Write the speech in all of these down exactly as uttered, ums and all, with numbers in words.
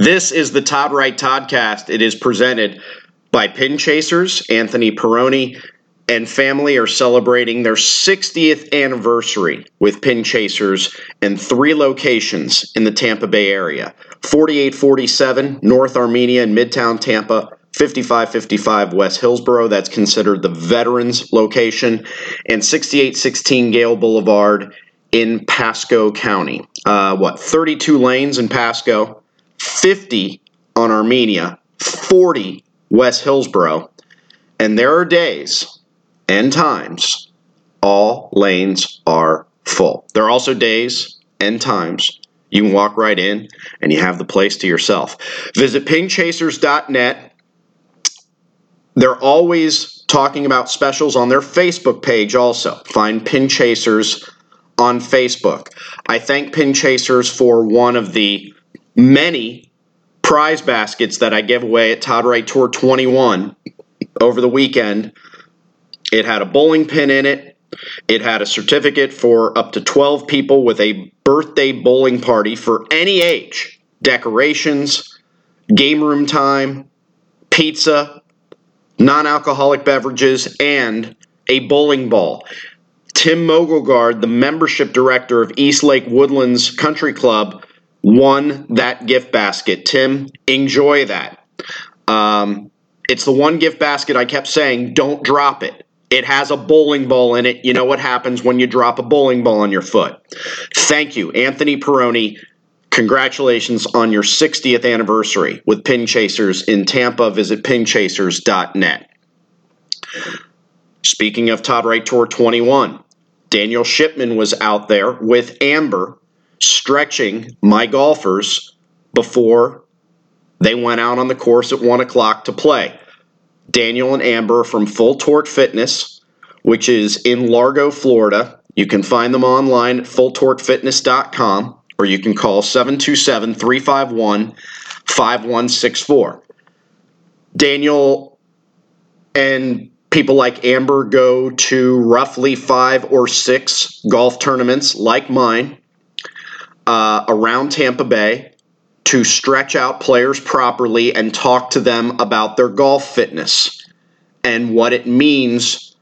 This is the Todd Wright Toddcast. It is presented by Pin Chasers. Anthony Peroni and family are celebrating their sixtieth anniversary with Pin Chasers in three locations in the Tampa Bay area. forty-eight forty-seven North Armenia in Midtown Tampa, fifty-five fifty-five West Hillsborough, that's considered the Veterans location, and sixty-eight sixteen Gale Boulevard in Pasco County. Uh, what, thirty-two lanes in Pasco, fifty on Armenia, forty West Hillsborough, and there are days and times all lanes are full. There are also days and times you can walk right in and you have the place to yourself. Visit pin chasers dot net. They're always talking about specials on their Facebook page also. Find Pin Chasers on Facebook. I thank Pin Chasers for one of the many prize baskets that I give away at Todd Wright Tour twenty-one over the weekend. It had a bowling pin in it. It had a certificate for up to twelve people with a birthday bowling party for any age. Decorations, game room time, pizza, non-alcoholic beverages, and a bowling ball. Tim Mogelgard, the membership director of East Lake Woodlands Country Club, won that gift basket. Tim, enjoy that. Um, it's the one gift basket I kept saying, don't drop it. It has a bowling ball in it. You know what happens when you drop a bowling ball on your foot. Thank you, Anthony Peroni. Congratulations on your sixtieth anniversary with Pin Chasers in Tampa. Visit pin chasers dot net. Speaking of Todd Wright Tour twenty-one, Daniel Shipman was out there with Amber stretching my golfers before they went out on the course at one o'clock to play. Daniel and Amber are from Full Torque Fitness, which is in Largo, Florida. You can find them online at full torque fitness dot com, or you can call seven two seven, three five one, five one six four. Daniel and people like Amber go to roughly five or six golf tournaments like mine uh, around Tampa Bay to stretch out players properly and talk to them about their golf fitness and what it means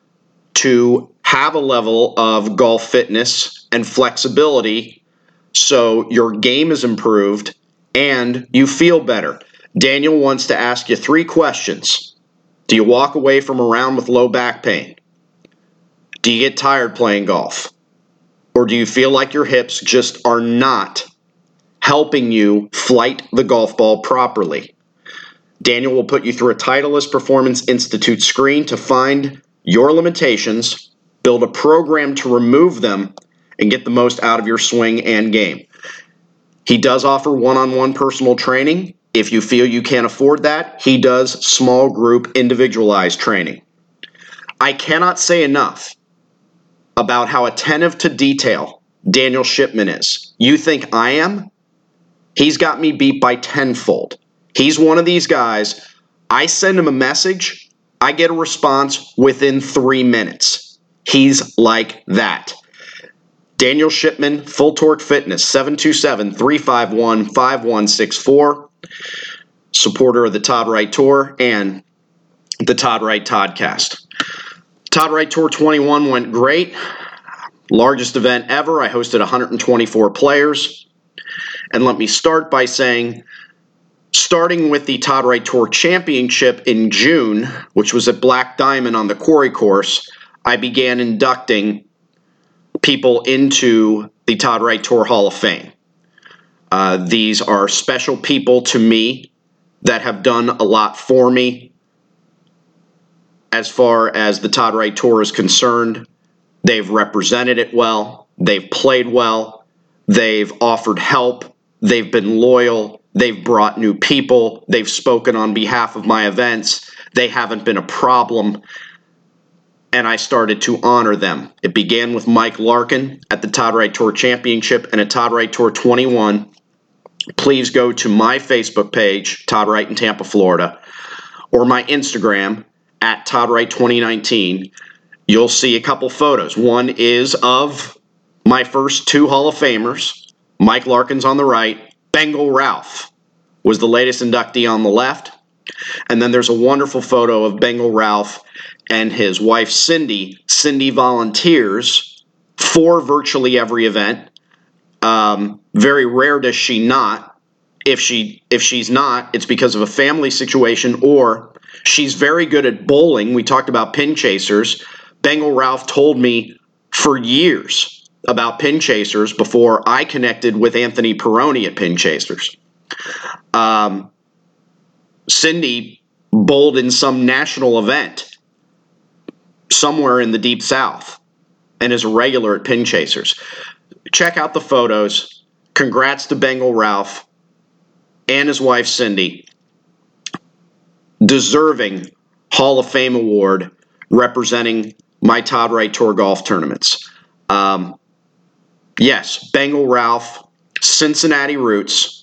to have a level of golf fitness and flexibility so your game is improved and you feel better. Daniel wants to ask you three questions. Do you walk away from a round with low back pain? Do you get tired playing golf? Or do you feel like your hips just are not helping you flight the golf ball properly? Daniel will put you through a Titleist Performance Institute screen to find your limitations, build a program to remove them, and get the most out of your swing and game. He does offer one-on-one personal training. If you feel you can't afford that, he does small group individualized training. I cannot say enough about how attentive to detail Daniel Shipman is. You think I am? He's got me beat by tenfold. He's one of these guys, I send him a message, I get a response within three minutes. He's like that. Daniel Shipman, Full Torque Fitness, seven two seven, three five one, five one six four. Supporter of the Todd Wright Tour and the Todd Wright Toddcast. Todd Wright Tour twenty-one went great. Largest event ever. I hosted one hundred twenty-four players. And let me start by saying, starting with the Todd Wright Tour Championship in June, which was at Black Diamond on the Quarry Course, I began inducting people into the Todd Wright Tour Hall of Fame. Uh, these are special people to me that have done a lot for me as far as the Todd Wright Tour is concerned. They've represented it well. They've played well. They've offered help. They've been loyal. They've brought new people. They've spoken on behalf of my events. They haven't been a problem. And I started to honor them. It began with Mike Larkin at the Todd Wright Tour Championship and at Todd Wright Tour twenty-one. Please go to my Facebook page, Todd Wright in Tampa, Florida, or my Instagram at Todd Wright twenty nineteen. You'll see a couple photos. One is of my first two Hall of Famers. Mike Larkin's on the right, Bengal Ralph was the latest inductee on the left. And then there's a wonderful photo of Bengal Ralph and his wife Cindy. Cindy volunteers for virtually every event. Um, very rare does she not. If she if she's not, it's because of a family situation, or she's very good at bowling. We talked about pin chasers. Bengal Ralph told me for years about pin chasers before I connected with Anthony Peroni at Pin Chasers. Um, Cindy bowled in some national event somewhere in the Deep South and is a regular at Pin Chasers. Check out the photos. Congrats to Bengal Ralph and his wife Cindy. Deserving Hall of Fame award representing my Todd Wright Tour Golf tournaments. Um, yes, Bengal Ralph, Cincinnati roots,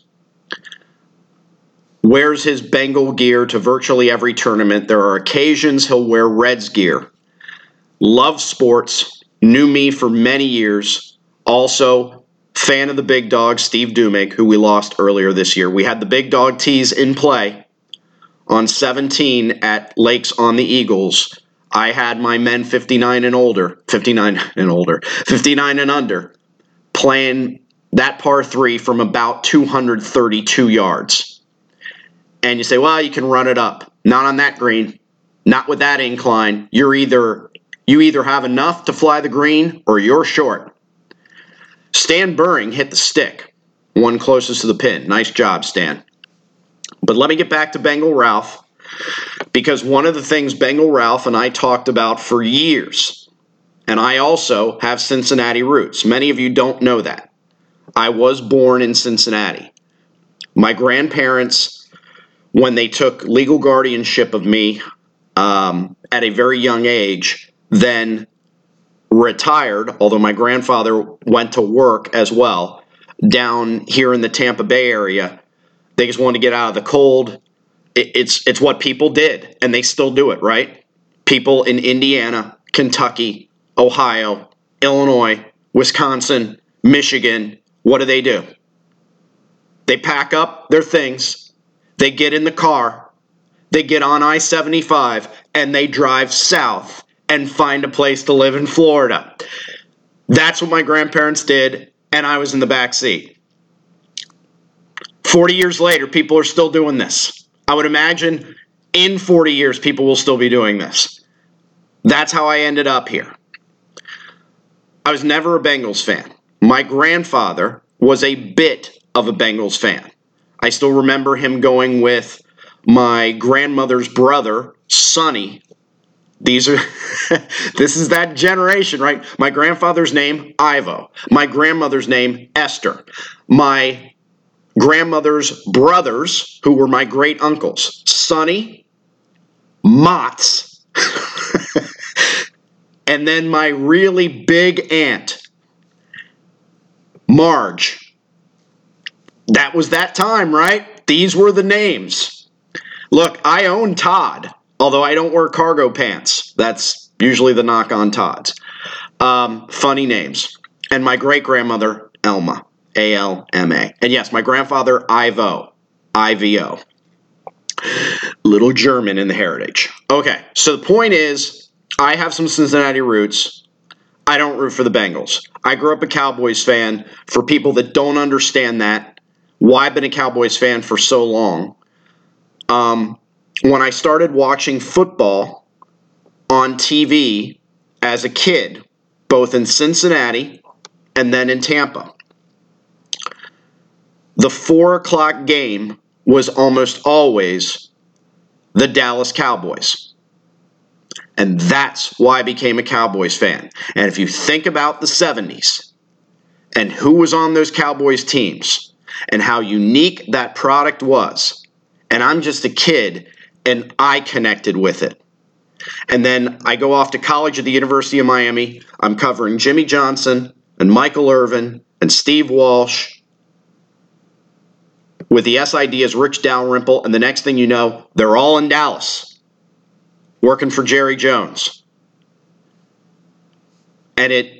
wears his Bengal gear to virtually every tournament. There are occasions he'll wear Reds gear. Loves sports, knew me for many years. Also, fan of the big dog, Steve Dumig, who we lost earlier this year. We had the big dog tees in play on seventeen at Lakes on the Eagles. I had my men fifty-nine and older, fifty-nine and older, fifty-nine and under, playing that par three from about two hundred thirty-two yards. And you say, well, you can run it up. Not on that green. Not with that incline. You're either, you either have enough to fly the green or you're short. Stan Burring hit the stick, one closest to the pin. Nice job, Stan. But let me get back to Bengal Ralph, because one of the things Bengal Ralph and I talked about for years, and I also have Cincinnati roots. Many of you don't know that. I was born in Cincinnati. My grandparents, when they took legal guardianship of me um, at a very young age, then retired, although my grandfather went to work as well, down here in the Tampa Bay area. They just wanted to get out of the cold. It, it's, it's what people did, and they still do it, right? People in Indiana, Kentucky, Ohio, Illinois, Wisconsin, Michigan, what do they do? They pack up their things, they get in the car, they get on I seventy-five, and they drive south and find a place to live in Florida. That's what my grandparents did, and I was in the back seat. forty years later, people are still doing this. I would imagine in forty years, people will still be doing this. That's how I ended up here. I was never a Bengals fan. My grandfather was a bit of a Bengals fan. I still remember him going with my grandmother's brother, Sonny. These are, this is that generation, right? My grandfather's name, Ivo. My grandmother's name, Esther. My grandmother's brothers, who were my great uncles, Sonny, Mott's, and then my really big aunt, Marge. That was that time, right? These were the names. Look, I own Todd, although I don't wear cargo pants. That's usually the knock on Todd's. Um, funny names. And my great-grandmother, Elma, A L M A. And yes, my grandfather, Ivo, I V O. Little German in the heritage. Okay, so the point is, I have some Cincinnati roots. I don't root for the Bengals. I grew up a Cowboys fan. For people that don't understand that, why I've been a Cowboys fan for so long, um, when I started watching football on T V as a kid, both in Cincinnati and then in Tampa, the four o'clock game was almost always the Dallas Cowboys. And that's why I became a Cowboys fan. And if you think about the seventies and who was on those Cowboys teams and how unique that product was, and I'm just a kid and I connected with it. And then I go off to college at the University of Miami. I'm covering Jimmy Johnson and Michael Irvin and Steve Walsh with the S I D as Rich Dalrymple, and the next thing you know, they're all in Dallas working for Jerry Jones. And it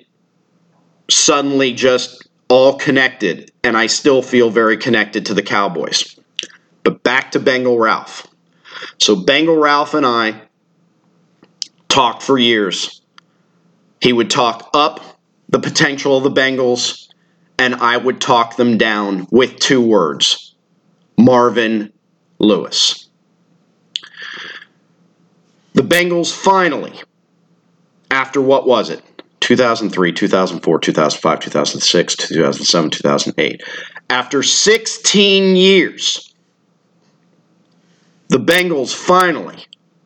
suddenly just all connected, and I still feel very connected to the Cowboys. back to Bengal Ralph. So Bengal Ralph and I talked for years. He would talk up the potential of the Bengals, and I would talk them down with two words: Marvin Lewis. The Bengals finally, after what was it? two thousand three, two thousand four, two thousand five, two thousand six, two thousand seven, two thousand eight. After sixteen years, the Bengals finally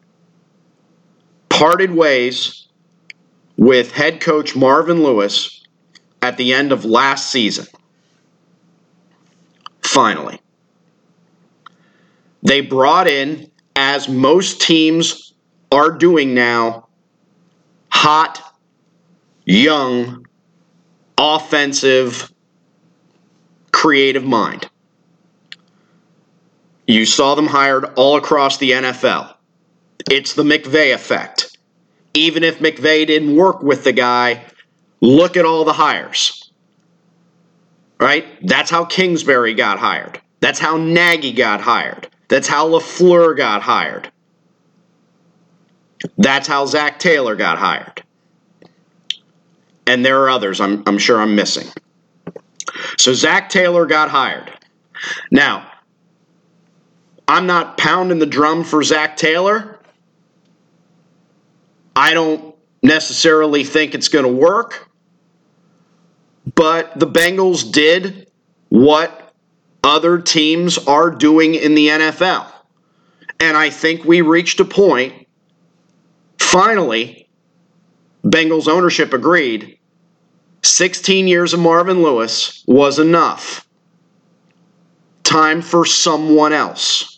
parted ways with head coach Marvin Lewis at the end of last season. Finally. They brought in, as most teams are doing now, hot, young, offensive, creative mind. You saw them hired all across the N F L. It's the McVay effect. Even if McVay didn't work with the guy, look at all the hires. Right? That's how Kingsbury got hired. That's how Nagy got hired. That's how LaFleur got hired. That's how Zach Taylor got hired. And there are others I'm, I'm sure I'm missing. So Zach Taylor got hired. Now, I'm not pounding the drum for Zach Taylor. I don't necessarily think it's going to work. But the Bengals did what other teams are doing in the N F L. And I think we reached a point, finally, Bengals ownership agreed, sixteen years of Marvin Lewis was enough. Time for someone else.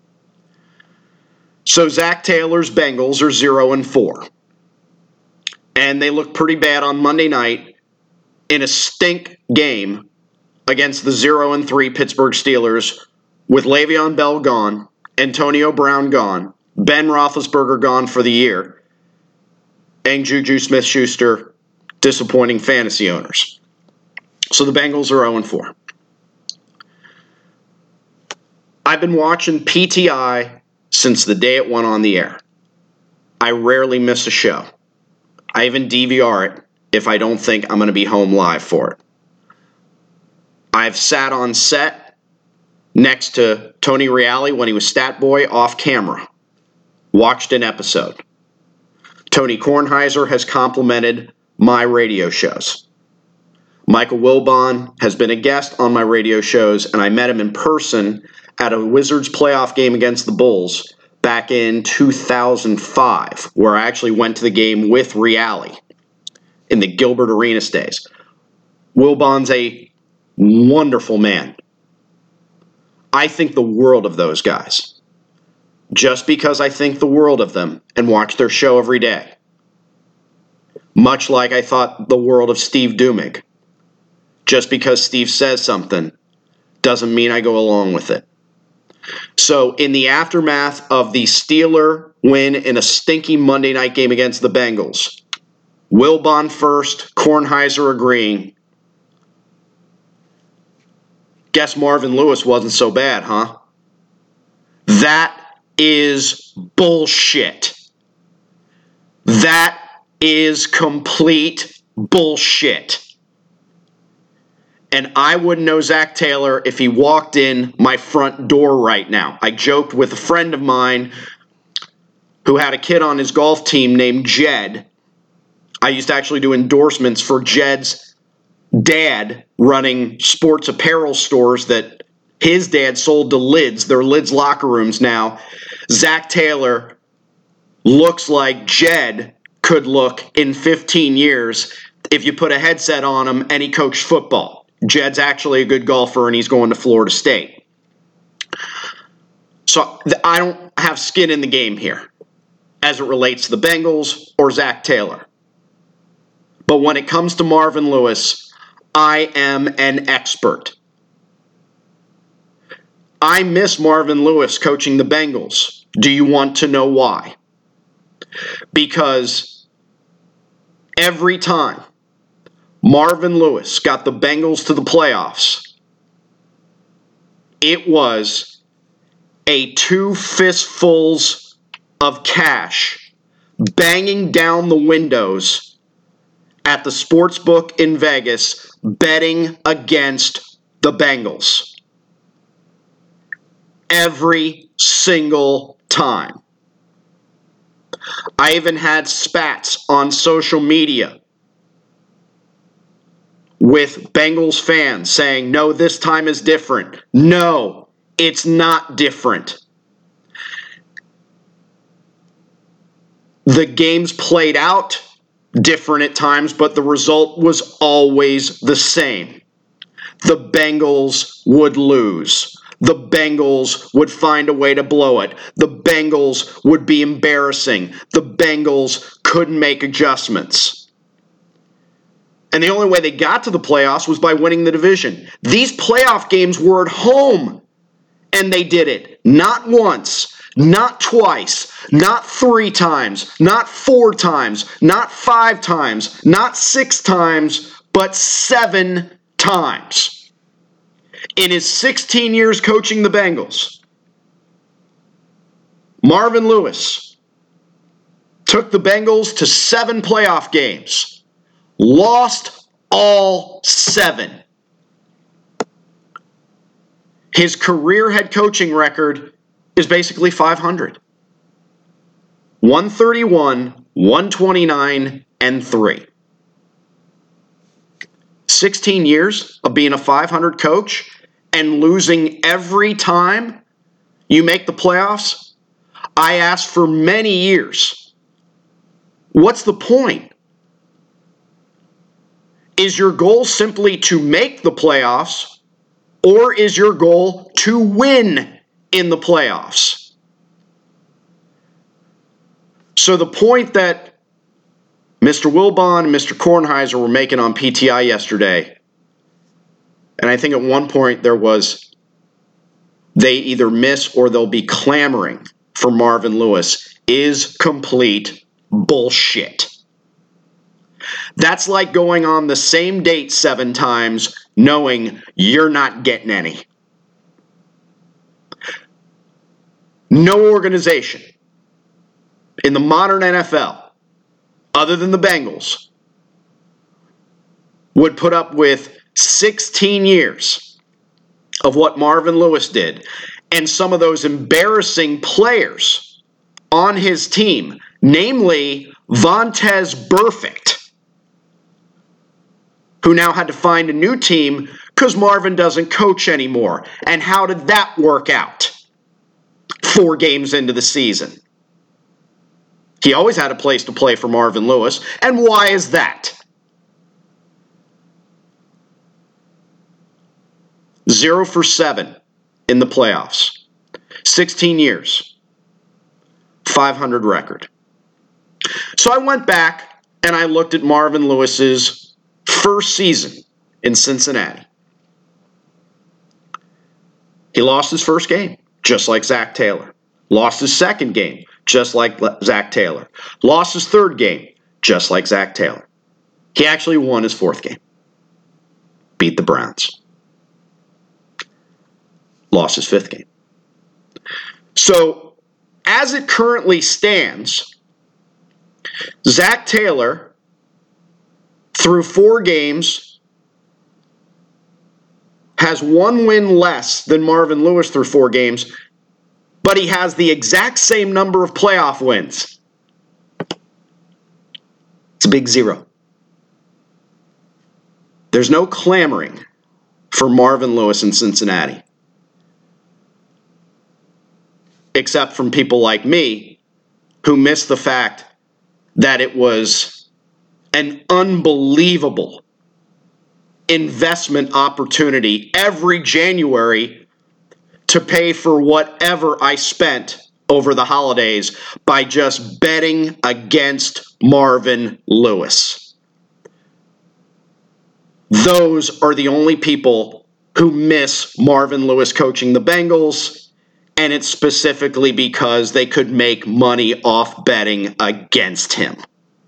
So Zach Taylor's Bengals are zero and four. And they look pretty bad on Monday night in a stink game against the zero and three Pittsburgh Steelers with Le'Veon Bell gone, Antonio Brown gone, Ben Roethlisberger gone for the year, and Juju Smith-Schuster disappointing fantasy owners. So the Bengals are zero and four. I've been watching P T I since the day it went on the air. I rarely miss a show. I even D V R it if I don't think I'm going to be home live for it. I've sat on set next to Tony Reale when he was Stat Boy off camera. Watched an episode. Tony Kornheiser has complimented my radio shows. Michael Wilbon has been a guest on my radio shows, and I met him in person at a Wizards playoff game against the Bulls back in two thousand five, where I actually went to the game with Reale in the Gilbert Arenas days. Wilbon's a wonderful man. I think the world of those guys. Just because I think the world of them and watch their show every day. Much like I thought the world of Steve Dumig. Just because Steve says something doesn't mean I go along with it. So in the aftermath of the Steeler win in a stinky Monday night game against the Bengals, Wilbon first, Kornheiser agreeing. Guess Marvin Lewis wasn't so bad, huh? That is bullshit. That is complete bullshit. And I wouldn't know Zach Taylor if he walked in my front door right now. I joked with a friend of mine who had a kid on his golf team named Jed. I used to actually do endorsements for Jed's dad running sports apparel stores that his dad sold to Lids. They're Lids locker rooms now. Zach Taylor looks like Jed could look in fifteen years if you put a headset on him and he coached football. Jed's actually a good golfer and he's going to Florida State. So I don't have skin in the game here as it relates to the Bengals or Zach Taylor. But when it comes to Marvin Lewis, I am an expert. I miss Marvin Lewis coaching the Bengals. Do you want to know why? Because every time Marvin Lewis got the Bengals to the playoffs, it was a two fistfuls of cash banging down the windows at the sports book in Vegas betting against the Bengals. Every single time. I even had spats on social media with Bengals fans saying, no, this time is different. No, it's not different. The games played out different at times, but the result was always the same. The Bengals would lose. The Bengals would find a way to blow it. The Bengals would be embarrassing. The Bengals couldn't make adjustments. And the only way they got to the playoffs was by winning the division. These playoff games were at home, and they did it. Not once, not twice, not three times, not four times, not five times, not six times, but seven times. In his sixteen years coaching the Bengals, Marvin Lewis took the Bengals to seven playoff games, lost all seven. His career head coaching record is basically five hundred. one thirty-one, one twenty-nine, and three. sixteen years of being a five hundred coach and losing every time you make the playoffs? I asked for many years, what's the point? Is your goal simply to make the playoffs, or is your goal to win in the playoffs? So the point that Mister Wilbon and Mister Kornheiser were making on P T I yesterday, and I think at one point there was, they either miss or they'll be clamoring for Marvin Lewis, is complete bullshit. That's like going on the same date seven times knowing you're not getting any. No organization in the modern N F L, other than the Bengals, would put up with sixteen years of what Marvin Lewis did, and some of those embarrassing players on his team, namely Vontaze Burfict, who now had to find a new team because Marvin doesn't coach anymore. And how did that work out? Four games into the season. He always had a place to play for Marvin Lewis, and why is that? Zero for seven in the playoffs. sixteen years. five hundred record. So I went back and I looked at Marvin Lewis's first season in Cincinnati. He lost his first game, just like Zach Taylor. Lost his second game, just like Zach Taylor. Lost his third game, just like Zach Taylor. He actually won his fourth game. Beat the Browns. Lost his fifth game. So, as it currently stands, Zach Taylor, through four games, has one win less than Marvin Lewis through four games, but he has the exact same number of playoff wins. It's a big zero. There's no clamoring for Marvin Lewis in Cincinnati, except from people like me who miss the fact that it was an unbelievable investment opportunity every January to pay for whatever I spent over the holidays by just betting against Marvin Lewis. Those are the only people who miss Marvin Lewis coaching the Bengals. And it's specifically because they could make money off betting against him.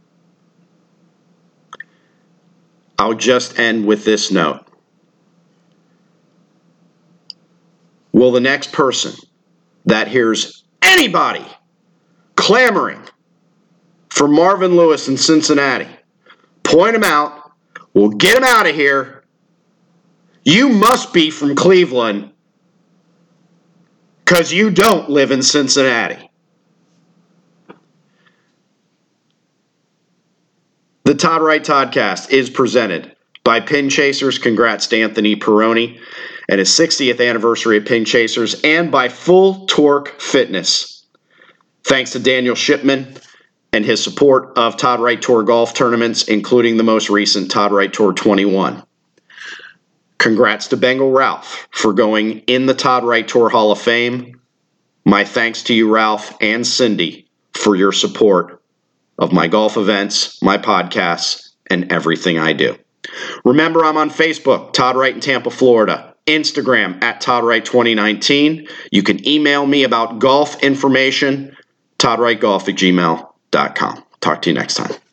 I'll just end with this note. Will the next person that hears anybody clamoring for Marvin Lewis in Cincinnati, point him out. We'll get him out of here. You must be from Cleveland because you don't live in Cincinnati. The Todd Wright Toddcast is presented by Pin Chasers. Congrats to Anthony Peroni and his sixtieth anniversary of Pin Chasers, and by Full Torque Fitness. Thanks to Daniel Shipman and his support of Todd Wright Tour golf tournaments, including the most recent Todd Wright Tour twenty-one. Congrats to Bengal Ralph for going in the Todd Wright Tour Hall of Fame. My thanks to you, Ralph and Cindy, for your support of my golf events, my podcasts, and everything I do. Remember, I'm on Facebook, Todd Wright in Tampa, Florida. Instagram, at Todd Wright twenty nineteen. You can email me about golf information, todd wright golf at gmail dot com. Talk to you next time.